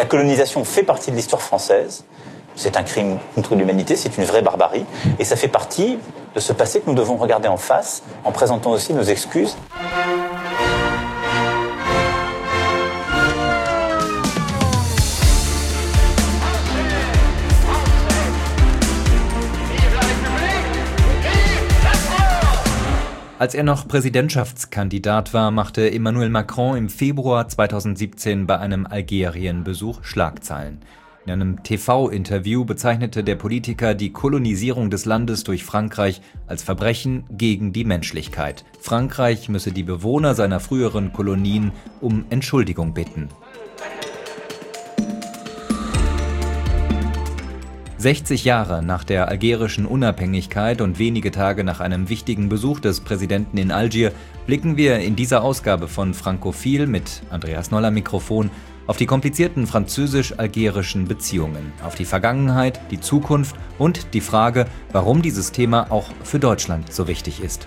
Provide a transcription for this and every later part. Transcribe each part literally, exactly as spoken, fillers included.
La colonisation fait partie de l'histoire française. C'est un crime contre l'humanité, c'est une vraie barbarie. Et ça fait partie de ce passé que nous devons regarder en face, en présentant aussi nos excuses. Als er noch Präsidentschaftskandidat war, machte Emmanuel Macron im Februar zweitausendsiebzehn bei einem Algerien-Besuch Schlagzeilen. In einem T V-Interview bezeichnete der Politiker die Kolonisierung des Landes durch Frankreich als Verbrechen gegen die Menschlichkeit. Frankreich müsse die Bewohner seiner früheren Kolonien um Entschuldigung bitten. sechzig Jahre nach der algerischen Unabhängigkeit und wenige Tage nach einem wichtigen Besuch des Präsidenten in Algier blicken wir in dieser Ausgabe von Frankophil mit Andreas Noll am Mikrofon auf die komplizierten französisch-algerischen Beziehungen, auf die Vergangenheit, die Zukunft und die Frage, warum dieses Thema auch für Deutschland so wichtig ist.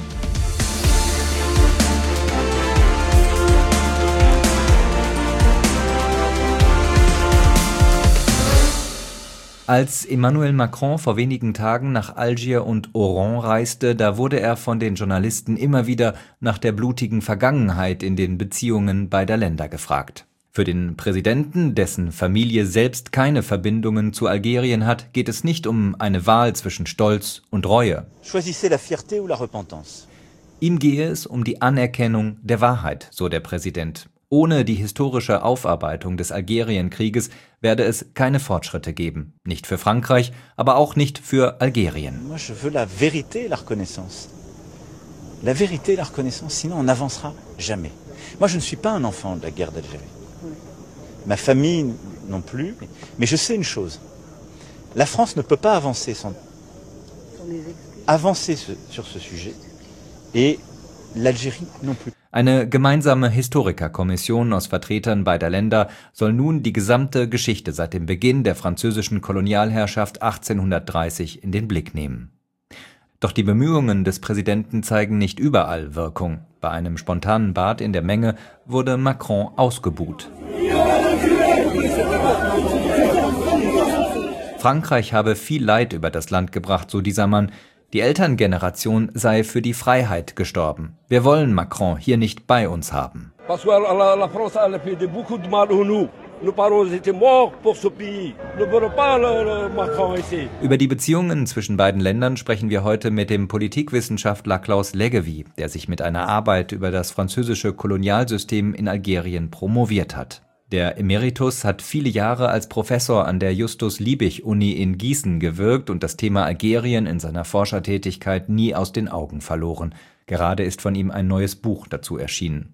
Als Emmanuel Macron vor wenigen Tagen nach Algier und Oran reiste, da wurde er von den Journalisten immer wieder nach der blutigen Vergangenheit in den Beziehungen beider Länder gefragt. Für den Präsidenten, dessen Familie selbst keine Verbindungen zu Algerien hat, geht es nicht um eine Wahl zwischen Stolz und Reue. Choisissez la fierté ou la repentance. Ihm gehe es um die Anerkennung der Wahrheit, so der Präsident. Ohne die historische Aufarbeitung des Algerienkrieges werde es keine Fortschritte geben. Nicht für Frankreich, aber auch nicht für Algerien. Moi, je veux la vérité et la reconnaissance. La vérité et la reconnaissance, sinon on n'avancera jamais. Moi, je ne suis pas un enfant de la guerre d'Algérie. Ma famille non plus. Mais je sais une chose. La France ne peut pas avancer sans avancer sur ce sujet. Et l'Algérie non plus. Eine gemeinsame Historikerkommission aus Vertretern beider Länder soll nun die gesamte Geschichte seit dem Beginn der französischen Kolonialherrschaft achtzehnhundertdreißig in den Blick nehmen. Doch die Bemühungen des Präsidenten zeigen nicht überall Wirkung. Bei einem spontanen Bad in der Menge wurde Macron ausgebuht. Frankreich habe viel Leid über das Land gebracht, so dieser Mann. Die Elterngeneration sei für die Freiheit gestorben. Wir wollen Macron hier nicht bei uns haben. Über die Beziehungen zwischen beiden Ländern sprechen wir heute mit dem Politikwissenschaftler Klaus Leggevi, der sich mit einer Arbeit über das französische Kolonialsystem in Algerien promoviert hat. Der Emeritus hat viele Jahre als Professor an der Justus-Liebig-Uni in Gießen gewirkt und das Thema Algerien in seiner Forschertätigkeit nie aus den Augen verloren. Gerade ist von ihm ein neues Buch dazu erschienen.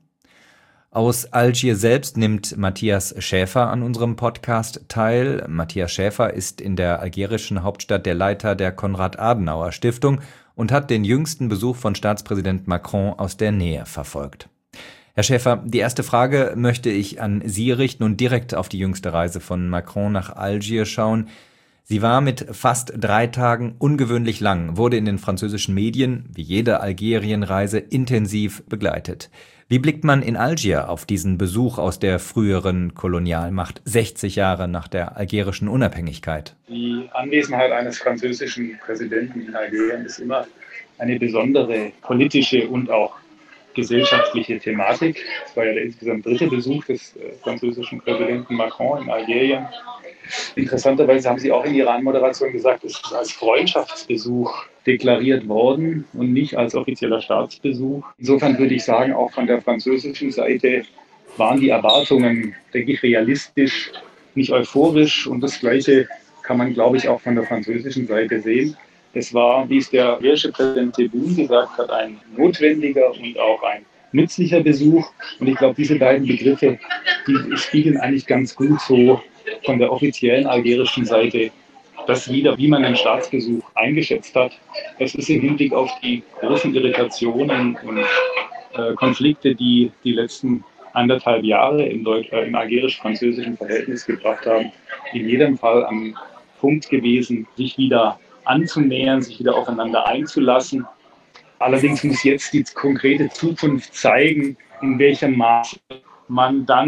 Aus Algier selbst nimmt Matthias Schäfer an unserem Podcast teil. Matthias Schäfer ist in der algerischen Hauptstadt der Leiter der Konrad-Adenauer-Stiftung und hat den jüngsten Besuch von Staatspräsident Macron aus der Nähe verfolgt. Herr Schäfer, die erste Frage möchte ich an Sie richten und direkt auf die jüngste Reise von Macron nach Algier schauen. Sie war mit fast drei Tagen ungewöhnlich lang, wurde in den französischen Medien, wie jede Algerienreise, intensiv begleitet. Wie blickt man in Algier auf diesen Besuch aus der früheren Kolonialmacht, sechzig Jahre nach der algerischen Unabhängigkeit? Die Anwesenheit eines französischen Präsidenten in Algerien ist immer eine besondere politische und auch gesellschaftliche Thematik. Es war ja der insgesamt dritte Besuch des äh, französischen Präsidenten Macron in Algerien. Interessanterweise haben Sie auch in Ihrer Anmoderation gesagt, es ist als Freundschaftsbesuch deklariert worden und nicht als offizieller Staatsbesuch. Insofern würde ich sagen, auch von der französischen Seite waren die Erwartungen, denke ich, realistisch, nicht euphorisch. Und das Gleiche kann man, glaube ich, auch von der französischen Seite sehen. Es war, wie es der algerische Präsident Tebboune gesagt hat, ein notwendiger und auch ein nützlicher Besuch. Und ich glaube, diese beiden Begriffe, die spiegeln eigentlich ganz gut so von der offiziellen algerischen Seite das wieder, wie man den Staatsbesuch eingeschätzt hat. Es ist im Hinblick auf die großen Irritationen und äh, Konflikte, die die letzten anderthalb Jahre im, Deutsch, äh, im algerisch-französischen Verhältnis gebracht haben, in jedem Fall am Punkt gewesen, sich wieder anzunähern, sich wieder aufeinander einzulassen. Allerdings muss jetzt die konkrete Zukunft zeigen, in welchem Maße man dann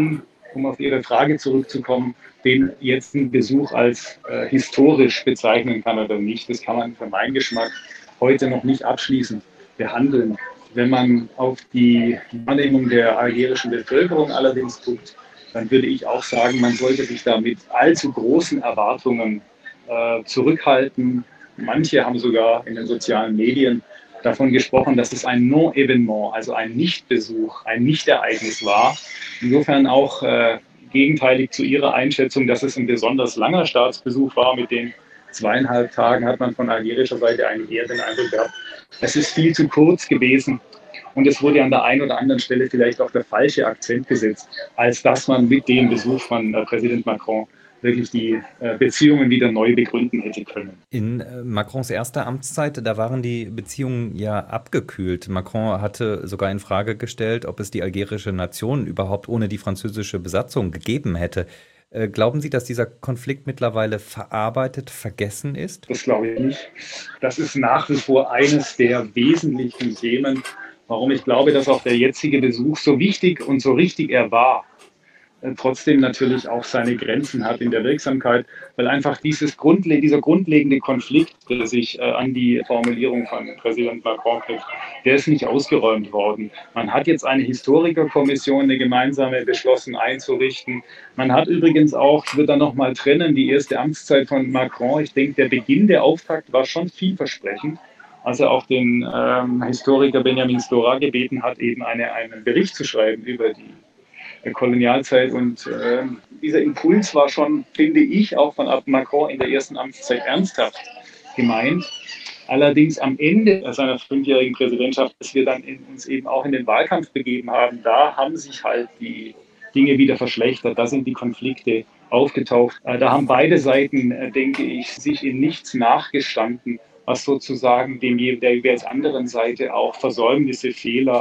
um auf Ihre Frage zurückzukommen, den jetzt einen Besuch als äh, historisch bezeichnen kann oder nicht. Das kann man für meinen Geschmack heute noch nicht abschließend behandeln. Wenn man auf die Wahrnehmung der algerischen Bevölkerung allerdings guckt, dann würde ich auch sagen, man sollte sich da mit allzu großen Erwartungen äh, zurückhalten. Manche haben sogar in den sozialen Medien davon gesprochen, dass es ein Non-Evenement, also ein Nichtbesuch, ein Nichtereignis war. Insofern auch äh, gegenteilig zu Ihrer Einschätzung, dass es ein besonders langer Staatsbesuch war. Mit den zweieinhalb Tagen hat man von algerischer Seite eigentlich eher den Eindruck gehabt, es ist viel zu kurz gewesen. Und es wurde an der einen oder anderen Stelle vielleicht auch der falsche Akzent gesetzt, als dass man mit dem Besuch von äh, Präsident Macron wirklich die äh, Beziehungen wieder neu begründen hätte können. In äh, Macrons erster Amtszeit, da waren die Beziehungen ja abgekühlt. Macron hatte sogar in Frage gestellt, ob es die algerische Nation überhaupt ohne die französische Besatzung gegeben hätte. Äh, glauben Sie, dass dieser Konflikt mittlerweile verarbeitet, vergessen ist? Das glaube ich nicht. Das ist nach wie vor eines der wesentlichen Themen, warum ich glaube, dass auch der jetzige Besuch, so wichtig und so richtig er war, trotzdem natürlich auch seine Grenzen hat in der Wirksamkeit, weil einfach dieses Grundle- dieser grundlegende Konflikt, der sich äh, an die Formulierung von Präsident Macron knüpft, der ist nicht ausgeräumt worden. Man hat jetzt eine Historikerkommission, eine gemeinsame, beschlossen einzurichten. Man hat übrigens auch, ich würde da nochmal trennen, die erste Amtszeit von Macron. Ich denke, der Beginn der Auftakt war schon vielversprechend, als er auch den ähm, Historiker Benjamin Stora gebeten hat, eben eine, einen Bericht zu schreiben über die der Kolonialzeit. Und äh, dieser Impuls war schon, finde ich, auch von Macron in der ersten Amtszeit ernsthaft gemeint. Allerdings am Ende seiner fünfjährigen Präsidentschaft, dass wir dann in, uns eben auch in den Wahlkampf begeben haben, da haben sich halt die Dinge wieder verschlechtert. Da sind die Konflikte aufgetaucht. Äh, da haben beide Seiten, äh, denke ich, sich in nichts nachgestanden, was sozusagen dem der jeweils anderen Seite auch Versäumnisse, Fehler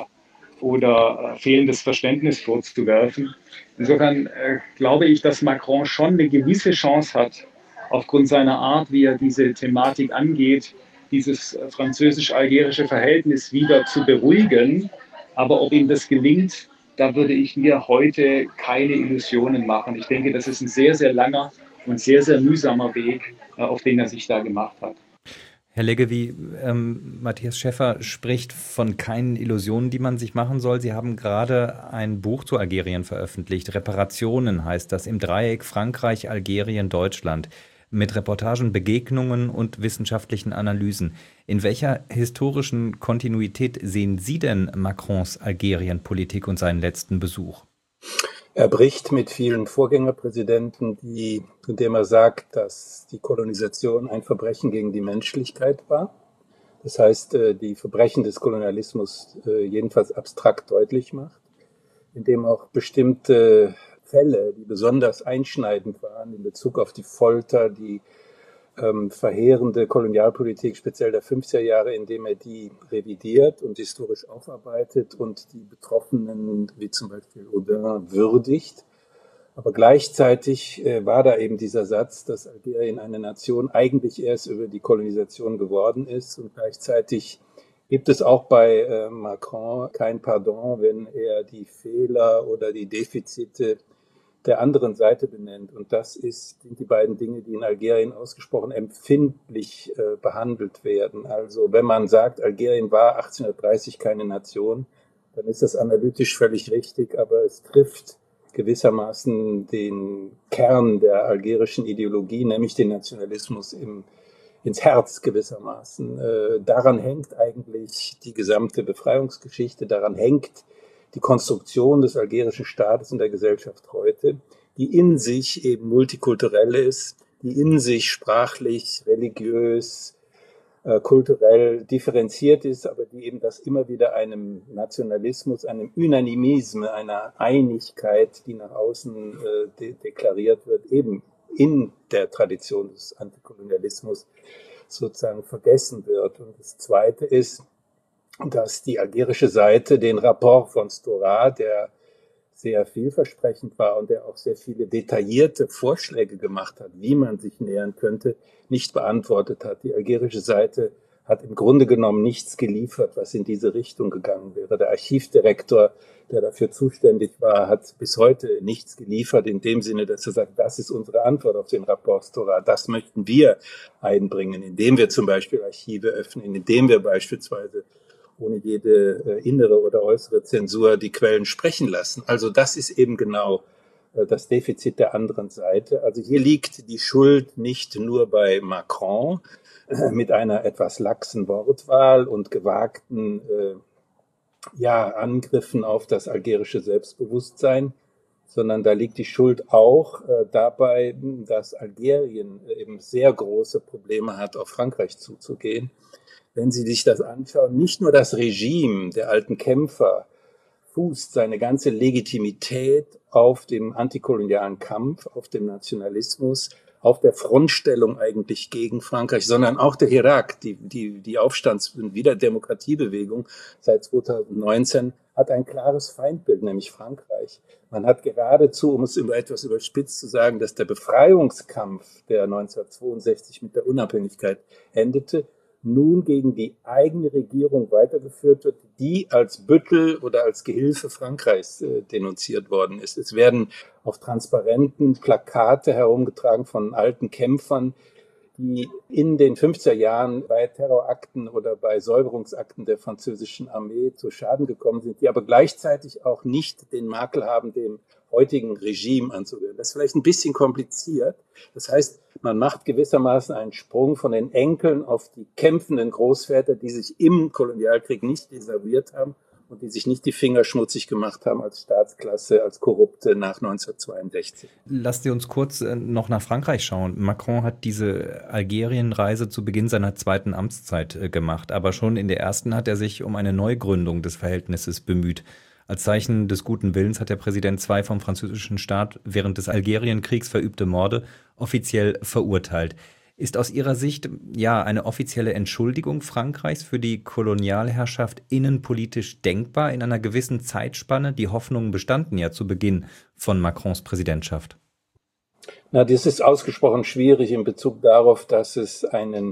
oder äh, fehlendes Verständnis vorzuwerfen. Insofern äh, glaube ich, dass Macron schon eine gewisse Chance hat, aufgrund seiner Art, wie er diese Thematik angeht, dieses äh, französisch-algerische Verhältnis wieder zu beruhigen. Aber ob ihm das gelingt, da würde ich mir heute keine Illusionen machen. Ich denke, das ist ein sehr, sehr langer und sehr, sehr mühsamer Weg, äh, auf den er sich da gemacht hat. Herr Leggevi, ähm, Matthias Schäffer spricht von keinen Illusionen, die man sich machen soll. Sie haben gerade ein Buch zu Algerien veröffentlicht. Reparationen heißt das, im Dreieck Frankreich, Algerien, Deutschland. Mit Reportagen, Begegnungen und wissenschaftlichen Analysen. In welcher historischen Kontinuität sehen Sie denn Macrons Algerienpolitik und seinen letzten Besuch? Er bricht mit vielen Vorgängerpräsidenten, die, indem er sagt, dass die Kolonisation ein Verbrechen gegen die Menschlichkeit war. Das heißt, die Verbrechen des Kolonialismus jedenfalls abstrakt deutlich macht, indem auch bestimmte Fälle, die besonders einschneidend waren in Bezug auf die Folter, die ähm, verheerende Kolonialpolitik, speziell der fünfziger Jahre, indem er die revidiert und historisch aufarbeitet und die Betroffenen, wie zum Beispiel Audin, würdigt. Aber gleichzeitig äh, war da eben dieser Satz, dass Algerien eine Nation eigentlich erst über die Kolonisation geworden ist. Und gleichzeitig gibt es auch bei äh, Macron kein Pardon, wenn er die Fehler oder die Defizite der anderen Seite benennt. Und das ist, sind die beiden Dinge, die in Algerien ausgesprochen empfindlich äh, behandelt werden. Also wenn man sagt, Algerien war achtzehnhundertdreißig keine Nation, dann ist das analytisch völlig richtig, aber es trifft gewissermaßen den Kern der algerischen Ideologie, nämlich den Nationalismus im, ins Herz gewissermaßen. Äh, daran hängt eigentlich die gesamte Befreiungsgeschichte, daran hängt die Konstruktion des algerischen Staates und der Gesellschaft heute, die in sich eben multikulturell ist, die in sich sprachlich, religiös, äh, kulturell differenziert ist, aber die eben das immer wieder einem Nationalismus, einem Unanimisme, einer Einigkeit, die nach außen äh, de- deklariert wird, eben in der Tradition des Antikolonialismus sozusagen vergessen wird. Und das Zweite ist, dass die algerische Seite den Rapport von Stora, der sehr vielversprechend war und der auch sehr viele detaillierte Vorschläge gemacht hat, wie man sich nähern könnte, nicht beantwortet hat. Die algerische Seite hat im Grunde genommen nichts geliefert, was in diese Richtung gegangen wäre. Der Archivdirektor der dafür zuständig war, hat bis heute nichts geliefert in dem Sinne, dass er sagt, das ist unsere Antwort auf den Rapport Stora, das möchten wir einbringen, indem wir zum Beispiel Archive öffnen, indem wir beispielsweise ohne jede äh, innere oder äußere Zensur die Quellen sprechen lassen. Also das ist eben genau äh, das Defizit der anderen Seite. Also hier liegt die Schuld nicht nur bei Macron äh, mit einer etwas laxen Wortwahl und gewagten äh, ja, Angriffen auf das algerische Selbstbewusstsein, sondern da liegt die Schuld auch äh, dabei, dass Algerien eben sehr große Probleme hat, auf Frankreich zuzugehen. Wenn Sie sich das anschauen, nicht nur das Regime der alten Kämpfer fußt seine ganze Legitimität auf dem antikolonialen Kampf, auf dem Nationalismus, auf der Frontstellung eigentlich gegen Frankreich, sondern auch der Irak, die, die, die Aufstands- und Wiederdemokratiebewegung seit zweitausendneunzehn hat ein klares Feindbild, nämlich Frankreich. Man hat geradezu, um es über etwas überspitzt zu sagen, dass der Befreiungskampf, der neunzehnhundertzweiundsechzig mit der Unabhängigkeit endete, nun gegen die eigene Regierung weitergeführt wird, die als Büttel oder als Gehilfe Frankreichs äh, denunziert worden ist. Es werden auf Transparenten Plakate herumgetragen von alten Kämpfern, die in den fünfziger Jahren bei Terrorakten oder bei Säuberungsakten der französischen Armee zu Schaden gekommen sind, die aber gleichzeitig auch nicht den Makel haben, dem heutigen Regime anzugehören. Das ist vielleicht ein bisschen kompliziert. Das heißt, man macht gewissermaßen einen Sprung von den Enkeln auf die kämpfenden Großväter, die sich im Kolonialkrieg nicht desavouiert haben und die sich nicht die Finger schmutzig gemacht haben als Staatsklasse, als Korrupte nach neunzehnhundertzweiundsechzig. Lasst Sie uns kurz noch nach Frankreich schauen. Macron hat diese Algerien-Reise zu Beginn seiner zweiten Amtszeit gemacht, aber schon in der ersten hat er sich um eine Neugründung des Verhältnisses bemüht. Als Zeichen des guten Willens hat der Präsident zwei vom französischen Staat während des Algerienkriegs verübte Morde offiziell verurteilt. Ist aus Ihrer Sicht ja eine offizielle Entschuldigung Frankreichs für die Kolonialherrschaft innenpolitisch denkbar in einer gewissen Zeitspanne? Die Hoffnungen bestanden ja zu Beginn von Macrons Präsidentschaft. Na, das ist ausgesprochen schwierig in Bezug darauf, dass es einen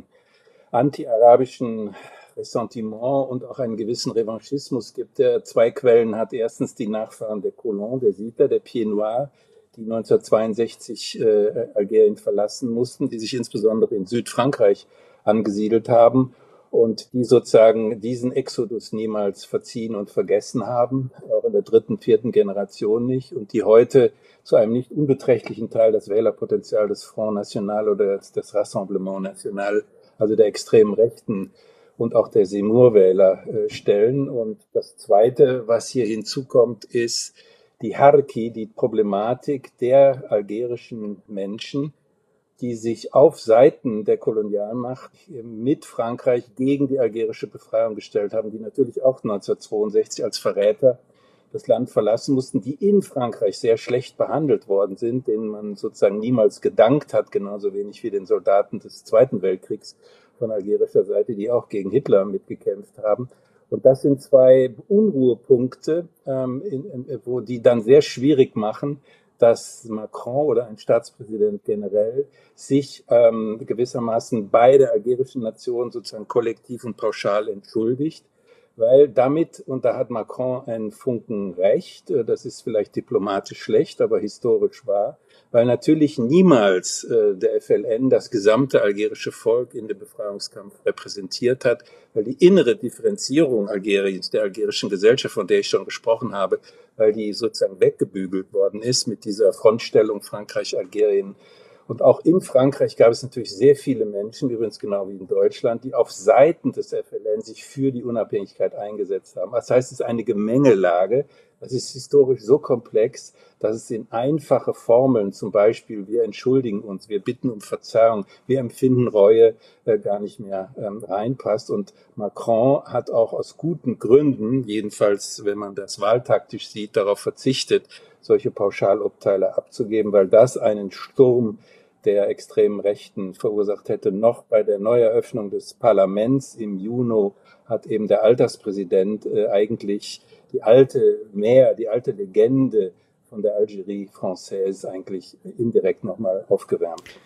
anti-arabischen Ressentiment und auch einen gewissen Revanchismus gibt, der zwei Quellen hat. Erstens die Nachfahren der Colons, der Siedler, der Pieds Noirs, die neunzehnhundertzweiundsechzig äh, Algerien verlassen mussten, die sich insbesondere in Südfrankreich angesiedelt haben und die sozusagen diesen Exodus niemals verziehen und vergessen haben, auch in der dritten, vierten Generation nicht, und die heute zu einem nicht unbeträchtlichen Teil das Wählerpotenzial des Front National oder des Rassemblement National, also der extremen Rechten und auch der Zemmour-Wähler äh, stellen. Und das Zweite, was hier hinzukommt, ist die Harki, die Problematik der algerischen Menschen, die sich auf Seiten der Kolonialmacht mit Frankreich gegen die algerische Befreiung gestellt haben, die natürlich auch neunzehnhundertzweiundsechzig als Verräter das Land verlassen mussten, die in Frankreich sehr schlecht behandelt worden sind, denen man sozusagen niemals gedankt hat, genauso wenig wie den Soldaten des Zweiten Weltkriegs von algerischer Seite, die auch gegen Hitler mitgekämpft haben. Und das sind zwei Unruhepunkte, ähm, in, in, wo die dann sehr schwierig machen, dass Macron oder ein Staatspräsident generell sich ähm, gewissermaßen bei der algerischen Nation sozusagen kollektiv und pauschal entschuldigt. Weil damit, und da hat Macron einen Funken recht, das ist vielleicht diplomatisch schlecht, aber historisch wahr, weil natürlich niemals äh, der F L N das gesamte algerische Volk in dem Befreiungskampf repräsentiert hat, weil die innere Differenzierung Algeriens, der algerischen Gesellschaft, von der ich schon gesprochen habe, weil die sozusagen weggebügelt worden ist mit dieser Frontstellung Frankreich-Algerien. Und auch in Frankreich gab es natürlich sehr viele Menschen, übrigens genau wie in Deutschland, die auf Seiten des F L N sich für die Unabhängigkeit eingesetzt haben. Das heißt, es ist eine Gemengelage. Das ist historisch so komplex, dass es in einfache Formeln, zum Beispiel wir entschuldigen uns, wir bitten um Verzeihung, wir empfinden Reue, äh, gar nicht mehr ähm, reinpasst. Und Macron hat auch aus guten Gründen, jedenfalls wenn man das wahltaktisch sieht, darauf verzichtet, solche Pauschalurteile abzugeben, weil das einen Sturm der extremen Rechten verursacht hätte. Noch bei der Neueröffnung des Parlaments im Juni hat eben der Alterspräsident äh, eigentlich die alte Mär, die alte Legende von der Algérie Française eigentlich indirekt nochmal aufgewärmt.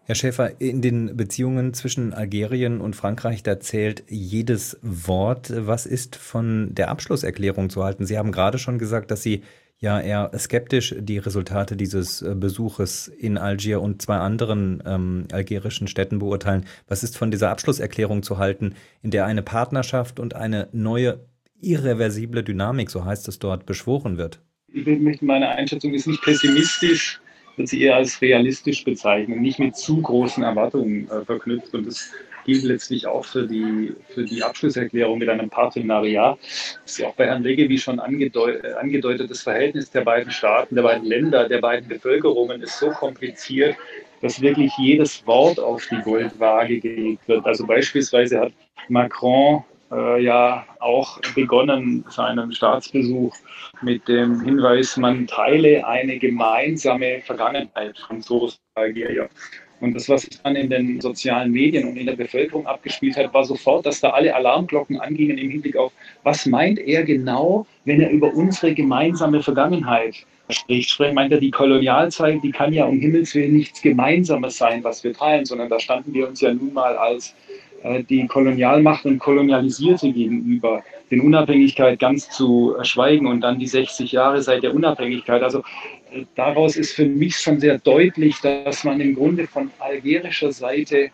Herr Schäfer, in den Beziehungen zwischen Algerien und Frankreich, da zählt jedes Wort. Was ist von der Abschlusserklärung zu halten? Sie haben gerade schon gesagt, dass Sie ja eher skeptisch die Resultate dieses Besuches in Algier und zwei anderen ähm, algerischen Städten beurteilen. Was ist von dieser Abschlusserklärung zu halten, in der eine Partnerschaft und eine neue, irreversible Dynamik, so heißt es dort, beschworen wird? Ich möchte, meine Einschätzung ist nicht pessimistisch, wird sie eher als realistisch bezeichnen, nicht mit zu großen Erwartungen äh, verknüpft. Und das gilt letztlich auch für die, für die Abschlusserklärung mit einem Partenariat. Das ist ja auch bei Herrn Leggevi schon angedeut, äh, angedeutet, das Verhältnis der beiden Staaten, der beiden Länder, der beiden Bevölkerungen ist so kompliziert, dass wirklich jedes Wort auf die Goldwaage gelegt wird. Also beispielsweise hat Macron äh, ja auch begonnen, seinen Staatsbesuch mit dem Hinweis, man teile eine gemeinsame Vergangenheit von Soros und Algerier. Und das, was sich dann in den sozialen Medien und in der Bevölkerung abgespielt hat, war sofort, dass da alle Alarmglocken angingen im Hinblick auf, was meint er genau, wenn er über unsere gemeinsame Vergangenheit spricht. Sprich, meint er die Kolonialzeit, die kann ja um Himmels Willen nichts Gemeinsames sein, was wir teilen, sondern da standen wir uns ja nun mal als äh, die Kolonialmacht und Kolonialisierte gegenüber, den Unabhängigkeit ganz zu schweigen und dann die sechzig Jahre seit der Unabhängigkeit. Also äh, daraus ist für mich schon sehr deutlich, dass man im Grunde von algerischer Seite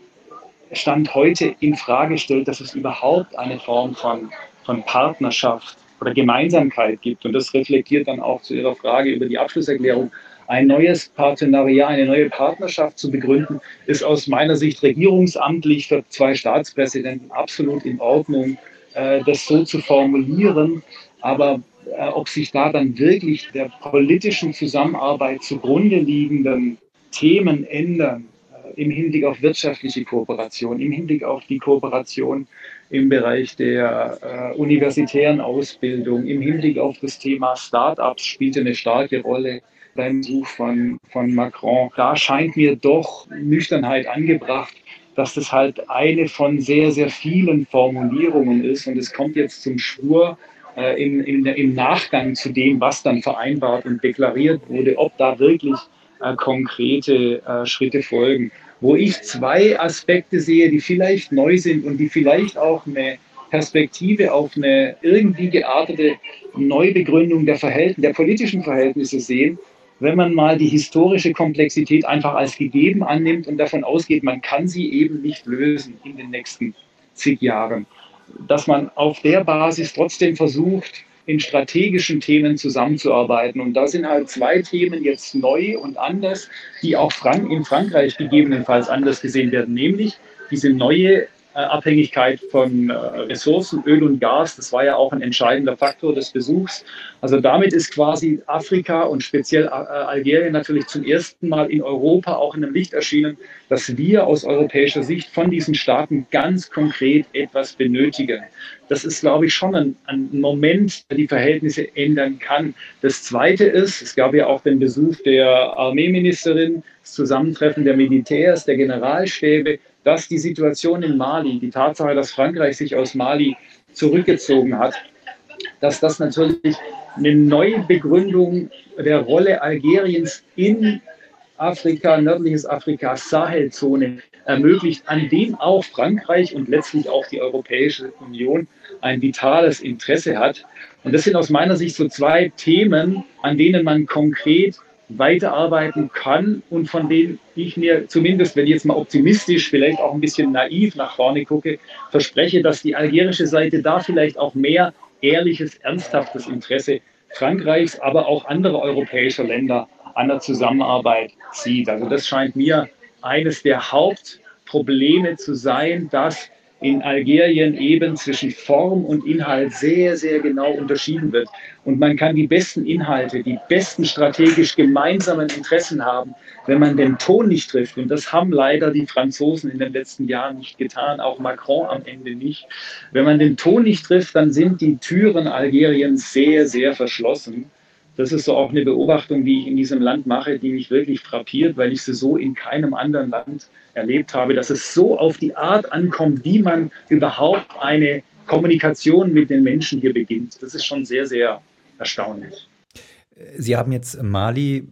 Stand heute in Frage stellt, dass es überhaupt eine Form von, von Partnerschaft oder Gemeinsamkeit gibt. Und das reflektiert dann auch zu Ihrer Frage über die Abschlusserklärung. Ein neues Partenariat, eine neue Partnerschaft zu begründen, ist aus meiner Sicht regierungsamtlich für zwei Staatspräsidenten absolut in Ordnung, äh, das so zu formulieren. Aber äh, ob sich da dann wirklich der politischen Zusammenarbeit zugrunde liegenden Themen ändern, äh, im Hinblick auf wirtschaftliche Kooperation, im Hinblick auf die Kooperation im Bereich der äh, universitären Ausbildung, im Hinblick auf das Thema Start-ups spielte eine starke Rolle beim Besuch von, von Macron. Da scheint mir doch Nüchternheit angebracht, dass das halt eine von sehr, sehr vielen Formulierungen ist. Und es kommt jetzt zum Schwur äh, in, in, im Nachgang zu dem, was dann vereinbart und deklariert wurde, ob da wirklich äh, konkrete äh, Schritte folgen. Wo ich zwei Aspekte sehe, die vielleicht neu sind und die vielleicht auch eine Perspektive auf eine irgendwie geartete Neubegründung der Verhältnisse, der politischen Verhältnisse sehen, wenn man mal die historische Komplexität einfach als gegeben annimmt und davon ausgeht, man kann sie eben nicht lösen in den nächsten zig Jahren. Dass man auf der Basis trotzdem versucht, in strategischen Themen zusammenzuarbeiten. Und da sind halt zwei Themen jetzt neu und anders, die auch in Frankreich gegebenenfalls anders gesehen werden, nämlich diese neue Abhängigkeit von Ressourcen, Öl und Gas. Das war ja auch ein entscheidender Faktor des Besuchs. Also damit ist quasi Afrika und speziell Algerien natürlich zum ersten Mal in Europa auch in einem Licht erschienen, dass wir aus europäischer Sicht von diesen Staaten ganz konkret etwas benötigen. Das ist, glaube ich, schon ein, ein Moment, der die Verhältnisse ändern kann. Das Zweite ist, es gab ja auch den Besuch der Armeeministerin, das Zusammentreffen der Militärs, der Generalstäbe, dass die Situation in Mali, die Tatsache, dass Frankreich sich aus Mali zurückgezogen hat, dass das natürlich eine neue Begründung der Rolle Algeriens in Afrika, nördliches Afrika, Sahelzone ermöglicht, an dem auch Frankreich und letztlich auch die Europäische Union ein vitales Interesse hat. Und das sind aus meiner Sicht so zwei Themen, an denen man konkret weiterarbeiten kann und von denen ich mir zumindest, wenn ich jetzt mal optimistisch, vielleicht auch ein bisschen naiv nach vorne gucke, verspreche, dass die algerische Seite da vielleicht auch mehr ehrliches, ernsthaftes Interesse Frankreichs, aber auch anderer europäischer Länder an der Zusammenarbeit sieht. Also das scheint mir eines der Hauptprobleme zu sein, dass in Algerien eben zwischen Form und Inhalt sehr, sehr genau unterschieden wird. Und man kann die besten Inhalte, die besten strategisch gemeinsamen Interessen haben, wenn man den Ton nicht trifft. Und das haben leider die Franzosen in den letzten Jahren nicht getan, auch Macron am Ende nicht. Wenn man den Ton nicht trifft, dann sind die Türen Algeriens sehr, sehr verschlossen. Das ist so auch eine Beobachtung, die ich in diesem Land mache, die mich wirklich frappiert, weil ich sie so in keinem anderen Land erlebt habe, dass es so auf die Art ankommt, wie man überhaupt eine Kommunikation mit den Menschen hier beginnt. Das ist schon sehr, sehr erstaunlich. Sie haben jetzt Mali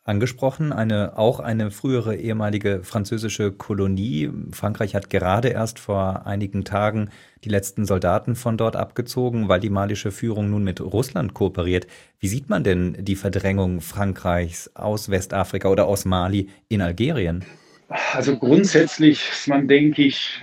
angesprochen, eine, auch eine frühere ehemalige französische Kolonie. Frankreich hat gerade erst vor einigen Tagen die letzten Soldaten von dort abgezogen, weil die malische Führung nun mit Russland kooperiert. Wie sieht man denn die Verdrängung Frankreichs aus Westafrika oder aus Mali in Algerien? Also grundsätzlich ist man, denke ich,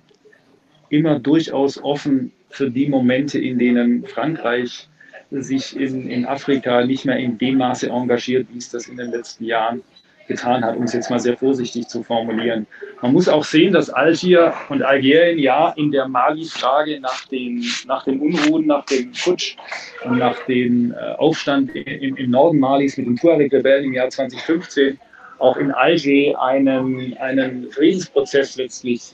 immer durchaus offen für die Momente, in denen Frankreich sich in, in Afrika nicht mehr in dem Maße engagiert, wie es das in den letzten Jahren getan hat, um es jetzt mal sehr vorsichtig zu formulieren. Man muss auch sehen, dass Algier und Algerien ja in der Mali-Frage nach den, nach den Unruhen, nach dem Putsch und nach dem äh, Aufstand im, im Norden Malis mit den Tuareg-Rebellen im Jahr zwanzig fünfzehn auch in Alger einen, einen Friedensprozess letztlich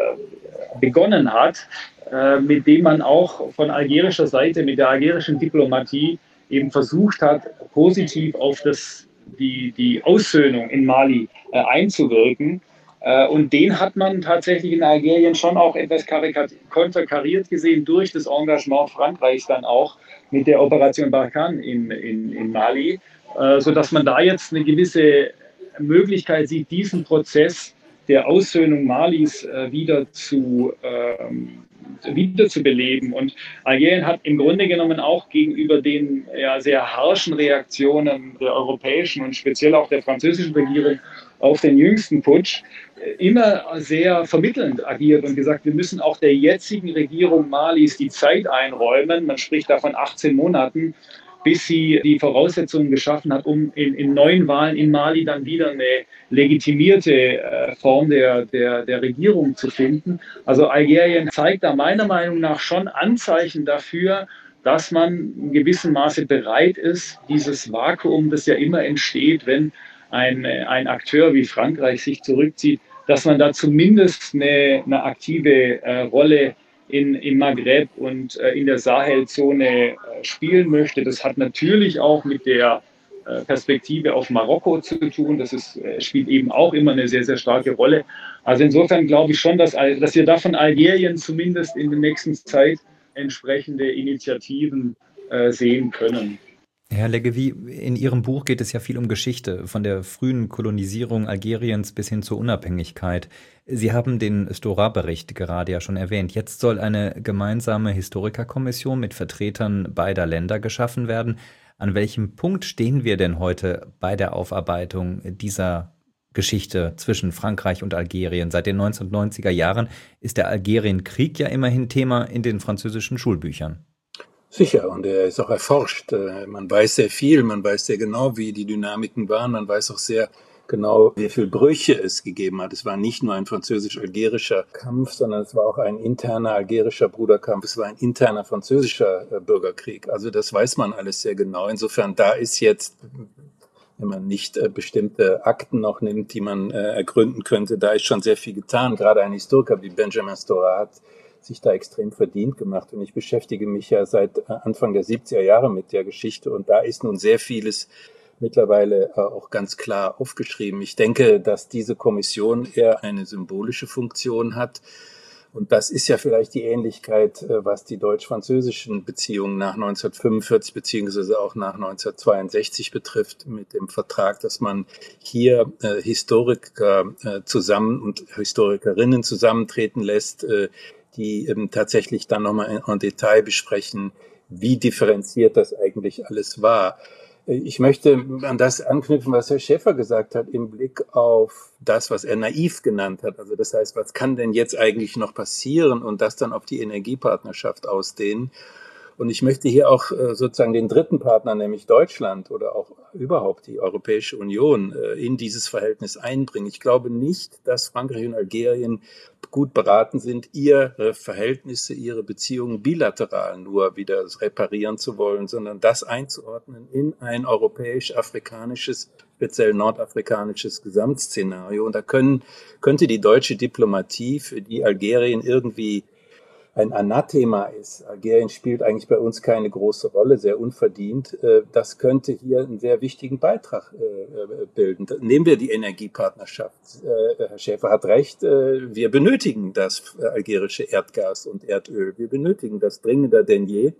äh, begonnen hat, äh, mit dem man auch von algerischer Seite, mit der algerischen Diplomatie eben versucht hat, positiv auf das, die, die Aussöhnung in Mali äh, einzuwirken. Äh, und den hat man tatsächlich in Algerien schon auch etwas konterkariert gesehen durch das Engagement Frankreichs dann auch mit der Operation Barkhane in, in, in Mali, äh, sodass man da jetzt eine gewisse Möglichkeit sieht, diesen Prozess der Aussöhnung Malis äh, wieder zu, ähm, wieder zu beleben. Und Algerien hat im Grunde genommen auch gegenüber den ja, sehr harschen Reaktionen der europäischen und speziell auch der französischen Regierung auf den jüngsten Putsch äh, immer sehr vermittelnd agiert und gesagt, wir müssen auch der jetzigen Regierung Malis die Zeit einräumen. Man spricht da von achtzehn Monaten, bis sie die Voraussetzungen geschaffen hat, um in, in neuen Wahlen in Mali dann wieder eine legitimierte äh, Form der, der, der Regierung zu finden. Also Algerien zeigt da meiner Meinung nach schon Anzeichen dafür, dass man in gewissem Maße bereit ist, dieses Vakuum, das ja immer entsteht, wenn ein, ein Akteur wie Frankreich sich zurückzieht, dass man da zumindest eine, eine aktive äh, Rolle in, im Maghreb und äh, in der Sahelzone äh, spielen möchte. Das hat natürlich auch mit der äh, Perspektive auf Marokko zu tun. Das ist, äh, spielt eben auch immer eine sehr, sehr starke Rolle. Also insofern glaube ich schon, dass, dass wir da von Algerien zumindest in der nächsten Zeit entsprechende Initiativen äh, sehen können. Herr Leggevi, in Ihrem Buch geht es ja viel um Geschichte, von der frühen Kolonisierung Algeriens bis hin zur Unabhängigkeit. Sie haben den Stora-Bericht gerade ja schon erwähnt. Jetzt soll eine gemeinsame Historikerkommission mit Vertretern beider Länder geschaffen werden. An welchem Punkt stehen wir denn heute bei der Aufarbeitung dieser Geschichte zwischen Frankreich und Algerien? Seit den neunzehnhundertneunziger Jahren ist der Algerienkrieg ja immerhin Thema in den französischen Schulbüchern. Sicher, und er ist auch erforscht. Man weiß sehr viel, man weiß sehr genau, wie die Dynamiken waren, man weiß auch sehr genau, wie viele Brüche es gegeben hat. Es war nicht nur ein französisch-algerischer Kampf, sondern es war auch ein interner algerischer Bruderkampf, es war ein interner französischer Bürgerkrieg. Also das weiß man alles sehr genau. Insofern, da ist jetzt, wenn man nicht äh, bestimmte Akten noch nimmt, die man äh, ergründen könnte, da ist schon sehr viel getan. Gerade ein Historiker wie Benjamin Stora hat sich da extrem verdient gemacht. Und ich beschäftige mich ja seit Anfang der siebziger Jahre mit der Geschichte. Und da ist nun sehr vieles mittlerweile äh, auch ganz klar aufgeschrieben. Ich denke, dass diese Kommission eher eine symbolische Funktion hat. Und das ist ja vielleicht die Ähnlichkeit, äh, was die deutsch-französischen Beziehungen nach neunzehnhundertfünfundvierzig beziehungsweise auch nach neunzehnhundertzweiundsechzig betrifft, mit dem Vertrag, dass man hier äh, Historiker äh, zusammen und Historikerinnen zusammentreten lässt, äh, die eben tatsächlich dann nochmal en Detail besprechen, wie differenziert das eigentlich alles war. Ich möchte an das anknüpfen, was Herr Schäfer gesagt hat, im Blick auf das, was er naiv genannt hat. Also das heißt, was kann denn jetzt eigentlich noch passieren und das dann auf die Energiepartnerschaft ausdehnen? Und ich möchte hier auch sozusagen den dritten Partner, nämlich Deutschland oder auch überhaupt die Europäische Union, in dieses Verhältnis einbringen. Ich glaube nicht, dass Frankreich und Algerien gut beraten sind, ihre Verhältnisse, ihre Beziehungen bilateral nur wieder reparieren zu wollen, sondern das einzuordnen in ein europäisch-afrikanisches, speziell nordafrikanisches Gesamtszenario. Und da können, könnte die deutsche Diplomatie, für die Algerien irgendwie ein Anathema ist, Algerien spielt eigentlich bei uns keine große Rolle, sehr unverdient, das könnte hier einen sehr wichtigen Beitrag bilden. Nehmen wir die Energiepartnerschaft. Herr Schäfer hat recht, wir benötigen das algerische Erdgas und Erdöl. Wir benötigen das dringender denn je.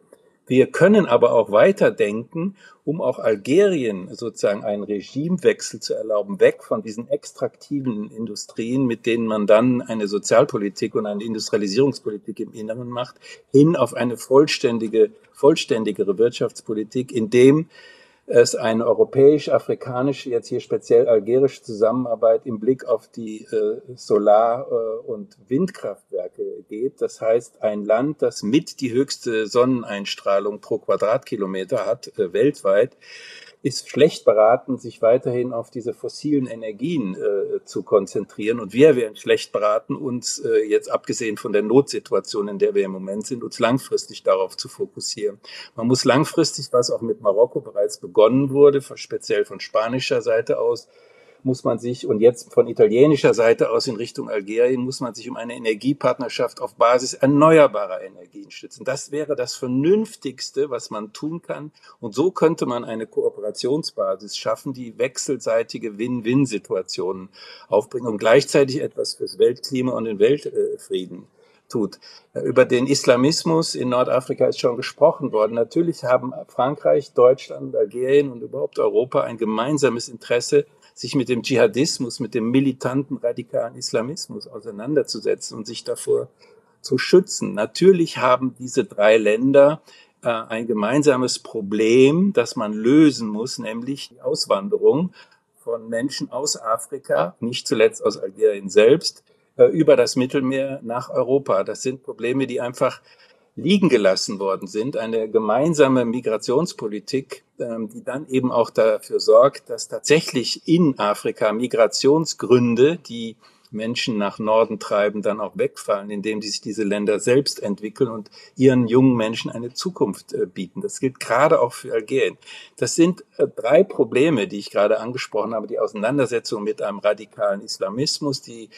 Wir können aber auch weiterdenken, um auch Algerien sozusagen einen Regimewechsel zu erlauben, weg von diesen extraktiven Industrien, mit denen man dann eine Sozialpolitik und eine Industrialisierungspolitik im Inneren macht, hin auf eine vollständige, vollständigere Wirtschaftspolitik, in dem es eine europäisch-afrikanische, jetzt hier speziell algerische Zusammenarbeit im Blick auf die äh, Solar- äh, und Windkraftwerke geht. Das heißt, ein Land, das mit die höchste Sonneneinstrahlung pro Quadratkilometer hat, äh, weltweit, ist schlecht beraten, sich weiterhin auf diese fossilen Energien äh, zu konzentrieren. Und wir wären schlecht beraten, uns äh, jetzt abgesehen von der Notsituation, in der wir im Moment sind, uns langfristig darauf zu fokussieren. Man muss langfristig, was auch mit Marokko bereits begonnen wurde, speziell von spanischer Seite aus, muss man sich, und jetzt von italienischer Seite aus in Richtung Algerien, muss man sich um eine Energiepartnerschaft auf Basis erneuerbarer Energien stützen. Das wäre das Vernünftigste, was man tun kann. Und so könnte man eine Kooperationsbasis schaffen, die wechselseitige Win-Win-Situationen aufbringt und gleichzeitig etwas fürs Weltklima und den Weltfrieden tut. Über den Islamismus in Nordafrika ist schon gesprochen worden. Natürlich haben Frankreich, Deutschland, Algerien und überhaupt Europa ein gemeinsames Interesse, sich mit dem Dschihadismus, mit dem militanten, radikalen Islamismus auseinanderzusetzen und sich davor zu schützen. Natürlich haben diese drei Länder äh, ein gemeinsames Problem, das man lösen muss, nämlich die Auswanderung von Menschen aus Afrika, nicht zuletzt aus Algerien selbst, äh, über das Mittelmeer nach Europa. Das sind Probleme, die einfach liegen gelassen worden sind, eine gemeinsame Migrationspolitik, die dann eben auch dafür sorgt, dass tatsächlich in Afrika Migrationsgründe, die Menschen nach Norden treiben, dann auch wegfallen, indem sich diese Länder selbst entwickeln und ihren jungen Menschen eine Zukunft bieten. Das gilt gerade auch für Algerien. Das sind drei Probleme, die ich gerade angesprochen habe, die Auseinandersetzung mit einem radikalen Islamismus, die